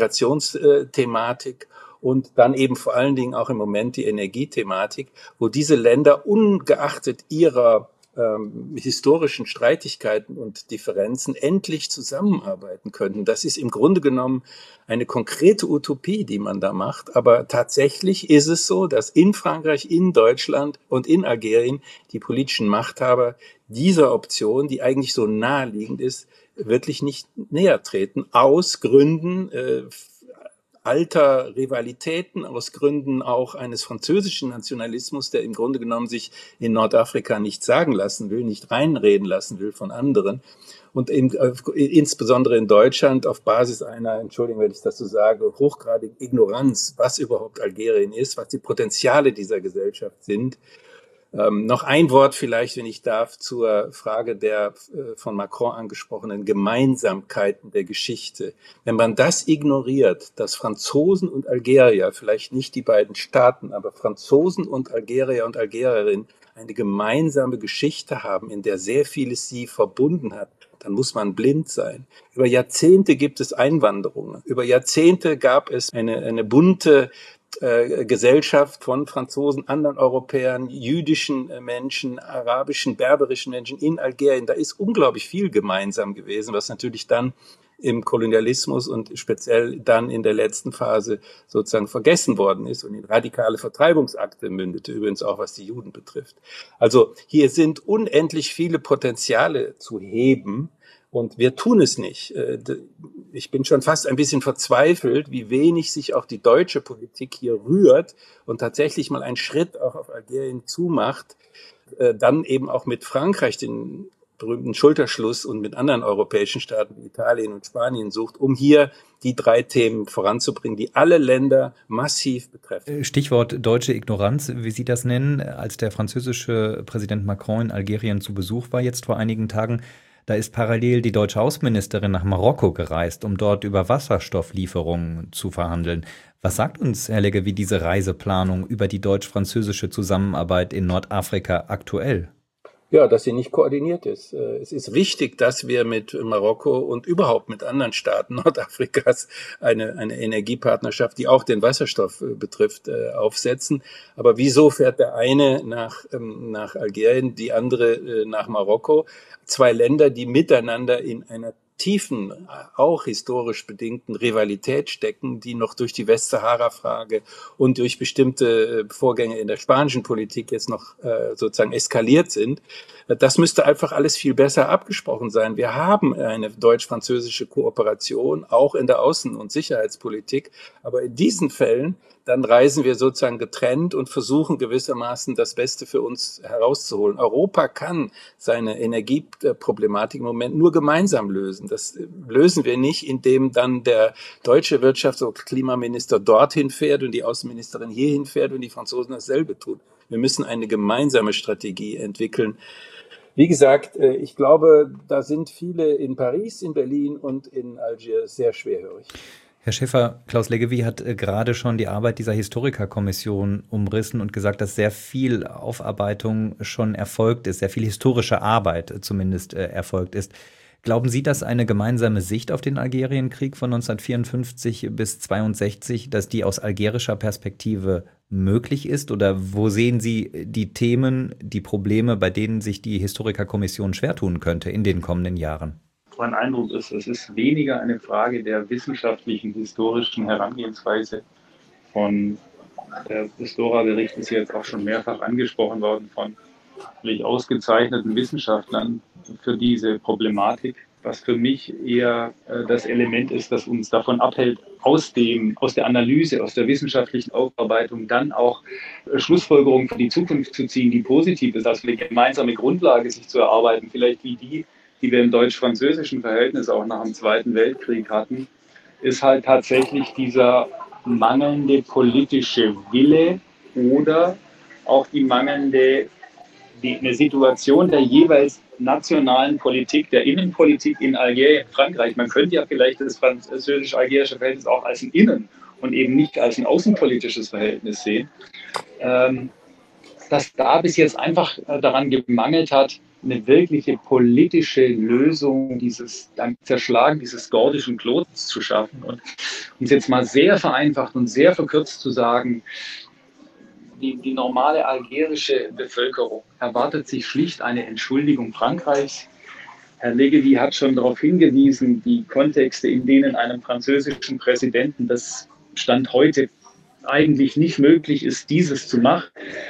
Migrationsthematik und dann eben vor allen Dingen auch im Moment die Energiethematik, wo diese Länder ungeachtet ihrer ähm, historischen Streitigkeiten und Differenzen endlich zusammenarbeiten könnten. Das ist im Grunde genommen eine konkrete Utopie, die man da macht. Aber tatsächlich ist es so, dass in Frankreich, in Deutschland und in Algerien die politischen Machthaber dieser Option, die eigentlich so naheliegend ist, wirklich nicht näher treten, aus Gründen äh, alter Rivalitäten, aus Gründen auch eines französischen Nationalismus, der im Grunde genommen sich in Nordafrika nicht sagen lassen will, nicht reinreden lassen will von anderen. Und in, äh, insbesondere in Deutschland auf Basis einer, Entschuldigung, wenn ich das so sage, hochgradigen Ignoranz, was überhaupt Algerien ist, was die Potenziale dieser Gesellschaft sind. Ähm, noch ein Wort vielleicht, wenn ich darf, zur Frage der äh, von Macron angesprochenen Gemeinsamkeiten der Geschichte. Wenn man das ignoriert, dass Franzosen und Algerier, vielleicht nicht die beiden Staaten, aber Franzosen und Algerier und Algerierinnen eine gemeinsame Geschichte haben, in der sehr vieles sie verbunden hat, dann muss man blind sein. Über Jahrzehnte gibt es Einwanderungen. Über Jahrzehnte gab es eine, eine bunte Äh, Gesellschaft von Franzosen, anderen Europäern, jüdischen äh, Menschen, arabischen, berberischen Menschen in Algerien. Da ist unglaublich viel gemeinsam gewesen, was natürlich dann im Kolonialismus und speziell dann in der letzten Phase sozusagen vergessen worden ist und in radikale Vertreibungsakte mündete, übrigens auch was die Juden betrifft. Also hier sind unendlich viele Potenziale zu heben. Und wir tun es nicht. Ich bin schon fast ein bisschen verzweifelt, wie wenig sich auch die deutsche Politik hier rührt und tatsächlich mal einen Schritt auch auf Algerien zumacht, dann eben auch mit Frankreich den berühmten Schulterschluss und mit anderen europäischen Staaten wie Italien und Spanien sucht, um hier die drei Themen voranzubringen, die alle Länder massiv betreffen. Stichwort deutsche Ignoranz, wie Sie das nennen, als der französische Präsident Macron in Algerien zu Besuch war, jetzt vor einigen Tagen. Da ist parallel die deutsche Außenministerin nach Marokko gereist, um dort über Wasserstofflieferungen zu verhandeln. Was sagt uns, Herr Legge, wie diese Reiseplanung über die deutsch-französische Zusammenarbeit in Nordafrika aktuell? Ja, dass sie nicht koordiniert ist. Es ist wichtig, dass wir mit Marokko und überhaupt mit anderen Staaten Nordafrikas eine, eine Energiepartnerschaft, die auch den Wasserstoff betrifft, aufsetzen. Aber wieso fährt der eine nach, nach Algerien, die andere nach Marokko? Zwei Länder, die miteinander in einer tiefen, auch historisch bedingten Rivalität stecken, die noch durch die Westsahara-Frage und durch bestimmte Vorgänge in der spanischen Politik jetzt noch äh, sozusagen eskaliert sind. Das müsste einfach alles viel besser abgesprochen sein. Wir haben eine deutsch-französische Kooperation, auch in der Außen- und Sicherheitspolitik. Aber in diesen Fällen, dann reisen wir sozusagen getrennt und versuchen gewissermaßen das Beste für uns herauszuholen. Europa kann seine Energieproblematik im Moment nur gemeinsam lösen. Das lösen wir nicht, indem dann der deutsche Wirtschafts- und Klimaminister dorthin fährt und die Außenministerin hierhin fährt und die Franzosen dasselbe tun. Wir müssen eine gemeinsame Strategie entwickeln. Wie gesagt, ich glaube, da sind viele in Paris, in Berlin und in Algier sehr schwerhörig. Herr Schäfer, Klaus Leggevi hat äh, gerade schon die Arbeit dieser Historikerkommission umrissen und gesagt, dass sehr viel Aufarbeitung schon erfolgt ist, sehr viel historische Arbeit äh, zumindest äh, erfolgt ist. Glauben Sie, dass eine gemeinsame Sicht auf den Algerienkrieg von neunzehnhundertvierundfünfzig bis zweiundsechzig, dass die aus algerischer Perspektive möglich ist? Oder wo sehen Sie die Themen, die Probleme, bei denen sich die Historikerkommission schwer tun könnte in den kommenden Jahren? Mein Eindruck ist, es ist weniger eine Frage der wissenschaftlichen, historischen Herangehensweise von, der Historia-Bericht ist jetzt auch schon mehrfach angesprochen worden, von wirklich ausgezeichneten Wissenschaftlern für diese Problematik, was für mich eher äh, das Element ist, das uns davon abhält, aus dem, aus der Analyse, aus der wissenschaftlichen Aufarbeitung dann auch äh, Schlussfolgerungen für die Zukunft zu ziehen, die positiv ist, also eine gemeinsame Grundlage sich zu erarbeiten, vielleicht wie die, die wir im deutsch-französischen Verhältnis auch nach dem Zweiten Weltkrieg hatten, ist halt tatsächlich dieser mangelnde politische Wille oder auch die mangelnde, die, eine Situation der jeweils nationalen Politik, der Innenpolitik in Algerien, Frankreich. Man könnte ja vielleicht das französisch-algerische Verhältnis auch als ein Innen- und eben nicht als ein außenpolitisches Verhältnis sehen. Ähm, dass da bis jetzt einfach daran gemangelt hat, eine wirkliche politische Lösung dieses ein Zerschlagen dieses gordischen Klotens zu schaffen. Und um es jetzt mal sehr vereinfacht und sehr verkürzt zu sagen, die, die normale algerische Bevölkerung erwartet sich schlicht eine Entschuldigung Frankreichs. Herr Leggevi hat schon darauf hingewiesen, die Kontexte, in denen einem französischen Präsidenten das Stand heute eigentlich nicht möglich ist, dieses zu machen.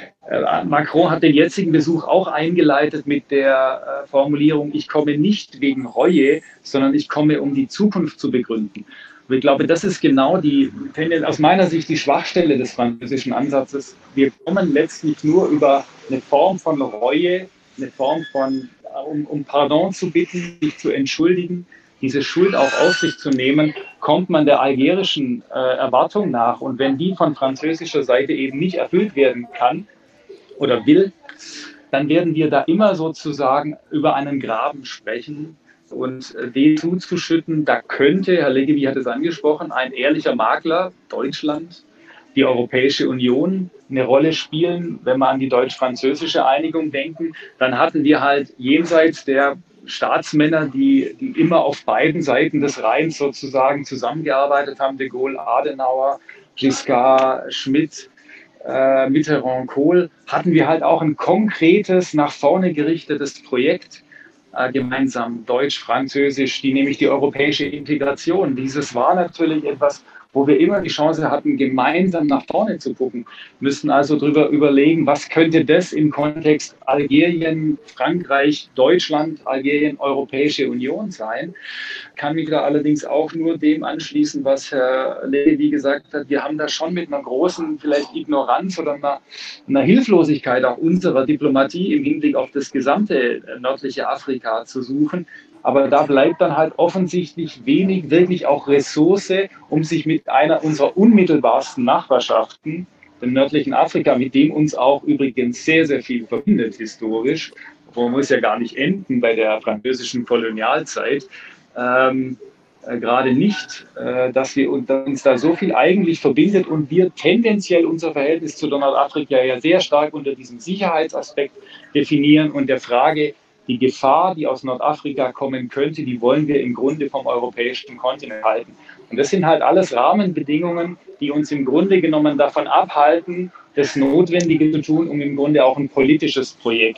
Macron hat den jetzigen Besuch auch eingeleitet mit der Formulierung, ich komme nicht wegen Reue, sondern ich komme, um die Zukunft zu begründen. Und ich glaube, das ist genau die, aus meiner Sicht die Schwachstelle des französischen Ansatzes. Wir kommen letztlich nur über eine Form von Reue, eine Form von, um, um Pardon zu bitten, sich zu entschuldigen, diese Schuld auch auf sich zu nehmen, kommt man der algerischen äh, Erwartung nach. Und wenn die von französischer Seite eben nicht erfüllt werden kann oder will, dann werden wir da immer sozusagen über einen Graben sprechen und äh, den zuzuschütten. Da könnte, Herr Leggevi hat es angesprochen, ein ehrlicher Makler, Deutschland, die Europäische Union eine Rolle spielen. Wenn wir an die deutsch-französische Einigung denken, dann hatten wir halt jenseits der Staatsmänner, die, die immer auf beiden Seiten des Rheins sozusagen zusammengearbeitet haben, de Gaulle, Adenauer, Giscard, Schmidt, äh, Mitterrand, Kohl, hatten wir halt auch ein konkretes, nach vorne gerichtetes Projekt, äh, gemeinsam deutsch-französisch, die nämlich die europäische Integration. Dieses war natürlich etwas, wo wir immer die Chance hatten, gemeinsam nach vorne zu gucken, müssten also darüber überlegen, was könnte das im Kontext Algerien, Frankreich, Deutschland, Algerien, Europäische Union sein. Kann mich da allerdings auch nur dem anschließen, was Herr Leggevi gesagt hat. Wir haben da schon mit einer großen vielleicht Ignoranz oder einer, einer Hilflosigkeit auch unserer Diplomatie im Hinblick auf das gesamte nördliche Afrika zu suchen. Aber da bleibt dann halt offensichtlich wenig, wirklich auch Ressource, um sich mit einer unserer unmittelbarsten Nachbarschaften, dem nördlichen Afrika, mit dem uns auch übrigens sehr, sehr viel verbindet historisch, wo muss ja gar nicht enden bei der französischen Kolonialzeit, ähm, äh, gerade nicht, äh, dass wir uns da so viel eigentlich verbindet und wir tendenziell unser Verhältnis zu Nordafrika ja sehr stark unter diesem Sicherheitsaspekt definieren und der Frage, die Gefahr, die aus Nordafrika kommen könnte, die wollen wir im Grunde vom europäischen Kontinent halten. Und das sind halt alles Rahmenbedingungen, die uns im Grunde genommen davon abhalten, das Notwendige zu tun, um im Grunde auch ein politisches Projekt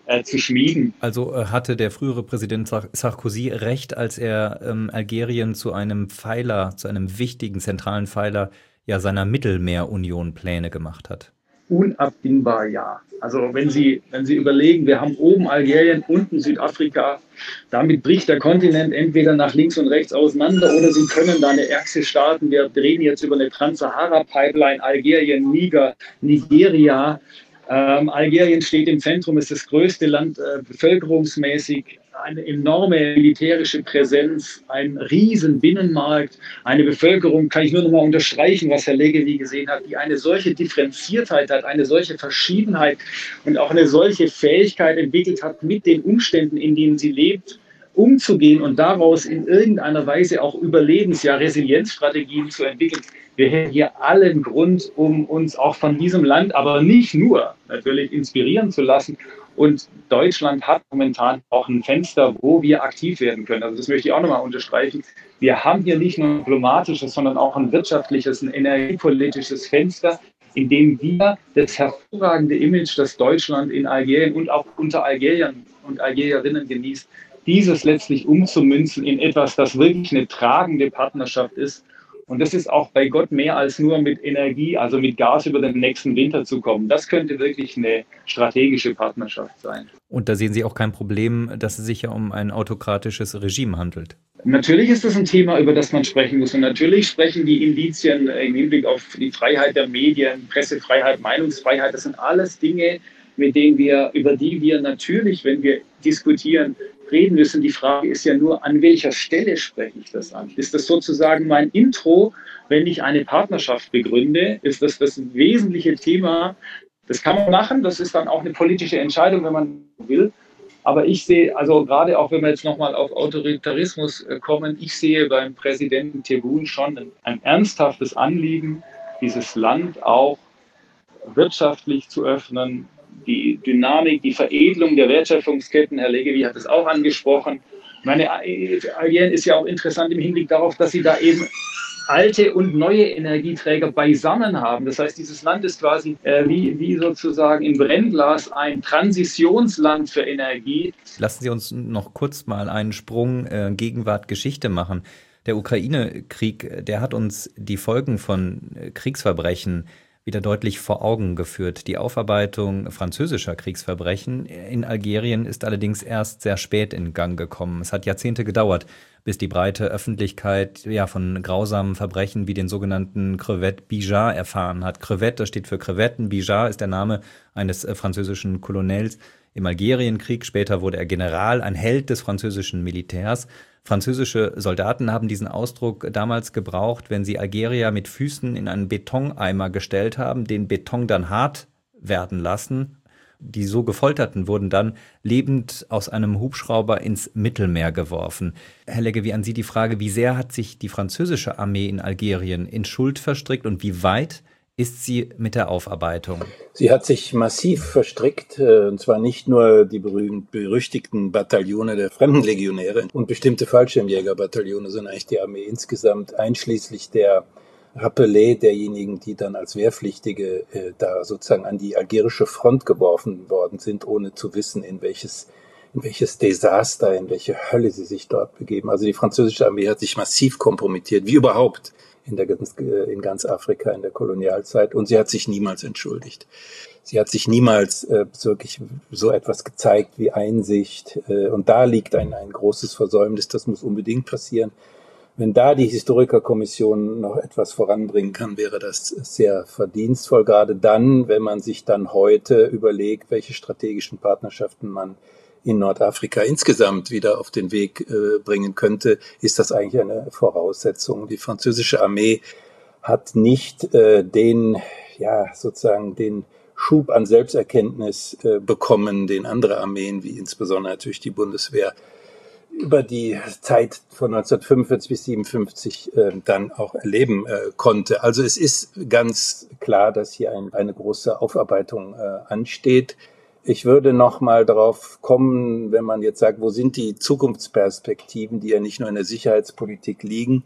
äh, zu schmieden. Also äh, hatte der frühere Präsident Sar- Sarkozy recht, als er ähm, Algerien zu einem Pfeiler, zu einem wichtigen zentralen Pfeiler ja seiner Mittelmeerunion-Pläne gemacht hat? Unabdingbar ja. Also wenn Sie, wenn Sie überlegen, wir haben oben Algerien, unten Südafrika, damit bricht der Kontinent entweder nach links und rechts auseinander oder Sie können da eine Achse starten. Wir reden jetzt über eine Trans-Sahara-Pipeline, Algerien, Niger, Nigeria. Ähm, Algerien steht im Zentrum, ist das größte Land äh, bevölkerungsmäßig, eine enorme militärische Präsenz, ein riesen Binnenmarkt, eine Bevölkerung, kann ich nur noch mal unterstreichen, was Herr Leggevi gesehen hat, die eine solche Differenziertheit hat, eine solche Verschiedenheit und auch eine solche Fähigkeit entwickelt hat, mit den Umständen, in denen sie lebt, umzugehen und daraus in irgendeiner Weise auch Überlebens-, ja Resilienzstrategien zu entwickeln. Wir hätten hier allen Grund, um uns auch von diesem Land, aber nicht nur natürlich inspirieren zu lassen. Und Deutschland hat momentan auch ein Fenster, wo wir aktiv werden können. Also das möchte ich auch nochmal unterstreichen. Wir haben hier nicht nur ein diplomatisches, sondern auch ein wirtschaftliches, ein energiepolitisches Fenster, in dem wir das hervorragende Image, das Deutschland in Algerien und auch unter Algeriern und Algerierinnen genießt, dieses letztlich umzumünzen in etwas, das wirklich eine tragende Partnerschaft ist. Und das ist auch bei Gott mehr als nur mit Energie, also mit Gas über den nächsten Winter zu kommen. Das könnte wirklich eine strategische Partnerschaft sein. Und da sehen Sie auch kein Problem, dass es sich ja um ein autokratisches Regime handelt. Natürlich ist das ein Thema, über das man sprechen muss. Und natürlich sprechen die Indizien im Hinblick auf die Freiheit der Medien, Pressefreiheit, Meinungsfreiheit. Das sind alles Dinge, mit denen wir, über die wir natürlich, wenn wir diskutieren, reden müssen. Die Frage ist ja nur, an welcher Stelle spreche ich das an? Ist das sozusagen mein Intro, wenn ich eine Partnerschaft begründe? Ist das das wesentliche Thema? Das kann man machen, das ist dann auch eine politische Entscheidung, wenn man will. Aber ich sehe, also gerade auch wenn wir jetzt nochmal auf Autoritarismus kommen, ich sehe beim Präsidenten Tebboune schon ein, ein ernsthaftes Anliegen, dieses Land auch wirtschaftlich zu öffnen, die Dynamik, die Veredelung der Wertschöpfungsketten, Herr Leggevi hat es auch angesprochen. Meine, Algerien ist ja auch interessant im Hinblick darauf, dass sie da eben alte und neue Energieträger beisammen haben. Das heißt, dieses Land ist quasi äh, wie, wie sozusagen im Brennglas ein Transitionsland für Energie. Lassen Sie uns noch kurz mal einen Sprung äh, Gegenwart Geschichte machen. Der Ukraine-Krieg, der hat uns die Folgen von äh, Kriegsverbrechen wieder deutlich vor Augen geführt. Die Aufarbeitung französischer Kriegsverbrechen in Algerien ist allerdings erst sehr spät in Gang gekommen. Es hat Jahrzehnte gedauert, bis die breite Öffentlichkeit ja von grausamen Verbrechen wie den sogenannten Crevette Bijard erfahren hat. Crevette, das steht für Krevetten, Bijard ist der Name eines äh, französischen Kolonels im Algerienkrieg. Später wurde er General, ein Held des französischen Militärs. Französische Soldaten haben diesen Ausdruck damals gebraucht, wenn sie Algerier mit Füßen in einen Betoneimer gestellt haben, den Beton dann hart werden lassen. Die so Gefolterten wurden dann lebend aus einem Hubschrauber ins Mittelmeer geworfen. Herr Leggevi, an Sie die Frage, wie sehr hat sich die französische Armee in Algerien in Schuld verstrickt und wie weit ist sie mit der Aufarbeitung? Sie hat sich massiv verstrickt, und zwar nicht nur die berühmt berüchtigten Bataillone der Fremdenlegionäre und bestimmte Fallschirmjägerbataillone, sondern eigentlich die Armee insgesamt, einschließlich der Rappelés derjenigen, die dann als Wehrpflichtige äh, da sozusagen an die algerische Front geworfen worden sind, ohne zu wissen, in welches in welches Desaster, in welche Hölle sie sich dort begeben. Also die französische Armee hat sich massiv kompromittiert, wie überhaupt in, der, in ganz Afrika in der Kolonialzeit. Und sie hat sich niemals entschuldigt. Sie hat sich niemals äh, wirklich so etwas gezeigt wie Einsicht. Äh, und da liegt ein, ein großes Versäumnis, das muss unbedingt passieren. Wenn da die Historikerkommission noch etwas voranbringen kann, wäre das sehr verdienstvoll, gerade dann, wenn man sich dann heute überlegt, welche strategischen Partnerschaften man in Nordafrika insgesamt wieder auf den Weg äh, bringen könnte, ist das eigentlich eine Voraussetzung. Die französische Armee hat nicht äh, den, ja, sozusagen den Schub an Selbsterkenntnis äh, bekommen, den andere Armeen, wie insbesondere natürlich die Bundeswehr, über die Zeit von neunzehnhundertfünfundvierzig bis siebenundfünfzig äh, dann auch erleben äh, konnte. Also es ist ganz klar, dass hier ein, eine große Aufarbeitung äh, ansteht. Ich würde noch mal darauf kommen, wenn man jetzt sagt, wo sind die Zukunftsperspektiven, die ja nicht nur in der Sicherheitspolitik liegen.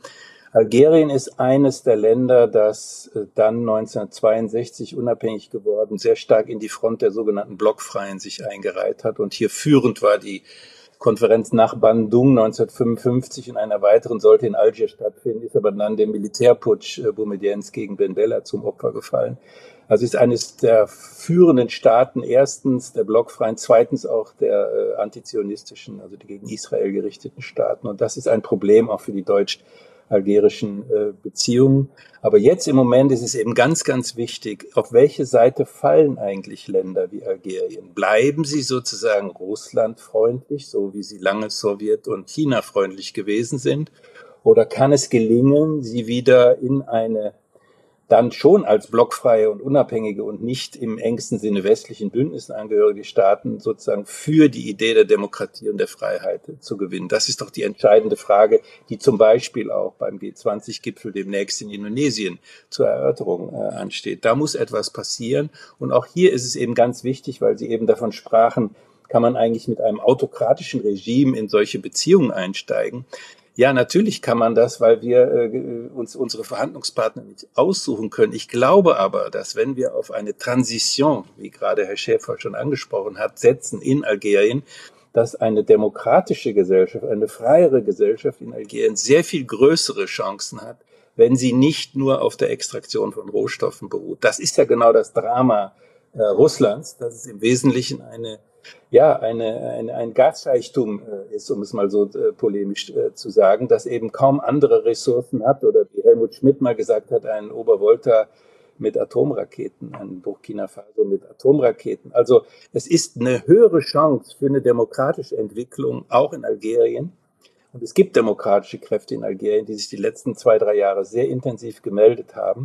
Algerien ist eines der Länder, das dann neunzehnhundertzweiundsechzig unabhängig geworden, sehr stark in die Front der sogenannten Blockfreien sich eingereiht hat. Und hier führend war die Konferenz nach Bandung neunzehnhundertfünfundfünfzig. In einer weiteren sollte in Algier stattfinden, ist aber dann dem Militärputsch Boumediennes gegen Ben Bella zum Opfer gefallen. Also ist eines der führenden Staaten, erstens der Blockfreien, zweitens auch der äh, antizionistischen, also die gegen Israel gerichteten Staaten. Und das ist ein Problem auch für die deutsch-algerischen äh, Beziehungen. Aber jetzt im Moment ist es eben ganz, ganz wichtig, auf welche Seite fallen eigentlich Länder wie Algerien? Bleiben sie sozusagen russlandfreundlich, so wie sie lange Sowjet- und China-freundlich gewesen sind? Oder kann es gelingen, sie wieder in eine dann schon als blockfreie und unabhängige und nicht im engsten Sinne westlichen Bündnissen angehörige Staaten sozusagen für die Idee der Demokratie und der Freiheit zu gewinnen? Das ist doch die entscheidende Frage, die zum Beispiel auch beim G zwanzig Gipfel demnächst in Indonesien zur Erörterung äh, ansteht. Da muss etwas passieren. Und auch hier ist es eben ganz wichtig, weil Sie eben davon sprachen, kann man eigentlich mit einem autokratischen Regime in solche Beziehungen einsteigen? Ja, natürlich kann man das, weil wir äh, uns unsere Verhandlungspartner nicht aussuchen können. Ich glaube aber, dass wenn wir auf eine Transition, wie gerade Herr Schäfer schon angesprochen hat, setzen in Algerien, dass eine demokratische Gesellschaft, eine freiere Gesellschaft in Algerien sehr viel größere Chancen hat, wenn sie nicht nur auf der Extraktion von Rohstoffen beruht. Das ist ja genau das Drama äh, Russlands, dass es im Wesentlichen eine ja, eine, eine, ein Gasreichtum äh, ist, um es mal so äh, polemisch äh, zu sagen, das eben kaum andere Ressourcen hat oder wie Helmut Schmidt mal gesagt hat, ein Obervolta mit Atomraketen, ein Burkina Faso mit Atomraketen. Also es ist eine höhere Chance für eine demokratische Entwicklung, auch in Algerien. Und es gibt demokratische Kräfte in Algerien, die sich die letzten zwei, drei Jahre sehr intensiv gemeldet haben.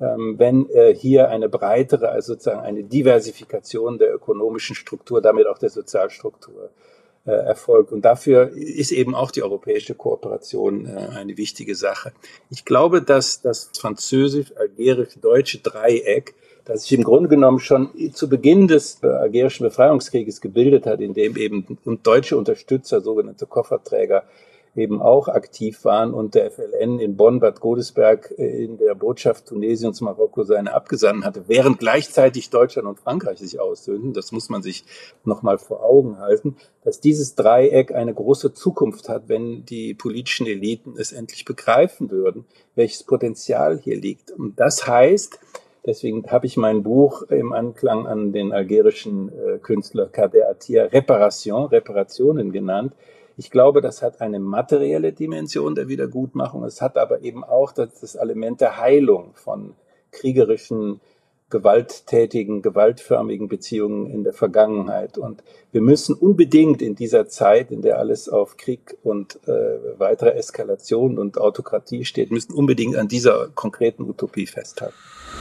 Wenn äh, hier eine breitere, also sozusagen eine Diversifikation der ökonomischen Struktur, damit auch der Sozialstruktur äh, erfolgt. Und dafür ist eben auch die europäische Kooperation äh, eine wichtige Sache. Ich glaube, dass das französisch-algerisch-deutsche Dreieck, das sich im Grunde genommen schon zu Beginn des äh, algerischen Befreiungskrieges gebildet hat, in dem eben und deutsche Unterstützer, sogenannte Kofferträger, eben auch aktiv waren und der F L N in Bonn, Bad Godesberg in der Botschaft Tunesiens Marokko seine Abgesandten hatte, während gleichzeitig Deutschland und Frankreich sich aussöhnten, das muss man sich nochmal vor Augen halten, dass dieses Dreieck eine große Zukunft hat, wenn die politischen Eliten es endlich begreifen würden, welches Potenzial hier liegt. Und das heißt, deswegen habe ich mein Buch im Anklang an den algerischen äh, Künstler Kader Attia Reparation, Reparationen genannt. Ich glaube, das hat eine materielle Dimension der Wiedergutmachung. Es hat aber eben auch das, das Element der Heilung von kriegerischen, gewalttätigen, gewaltförmigen Beziehungen in der Vergangenheit. Und wir müssen unbedingt in dieser Zeit, in der alles auf Krieg und äh, weitere Eskalation und Autokratie steht, müssen unbedingt an dieser konkreten Utopie festhalten.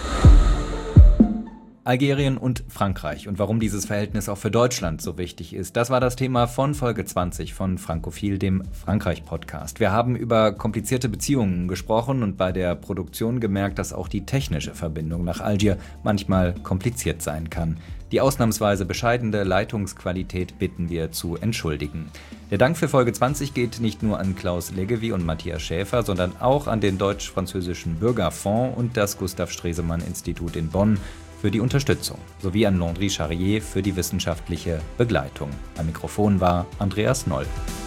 Algerien und Frankreich und warum dieses Verhältnis auch für Deutschland so wichtig ist. Das war das Thema von Folge zwanzig von Frankophil, dem Frankreich-Podcast. Wir haben über komplizierte Beziehungen gesprochen und bei der Produktion gemerkt, dass auch die technische Verbindung nach Algier manchmal kompliziert sein kann. Die ausnahmsweise bescheidene Leitungsqualität bitten wir zu entschuldigen. Der Dank für Folge zwanzig geht nicht nur an Klaus Leggevi und Matthias Schäfer, sondern auch an den Deutsch-Französischen Bürgerfonds und das Gustav Stresemann-Institut in Bonn für die Unterstützung, sowie an Landry Charrier für die wissenschaftliche Begleitung. Am Mikrofon war Andreas Noll.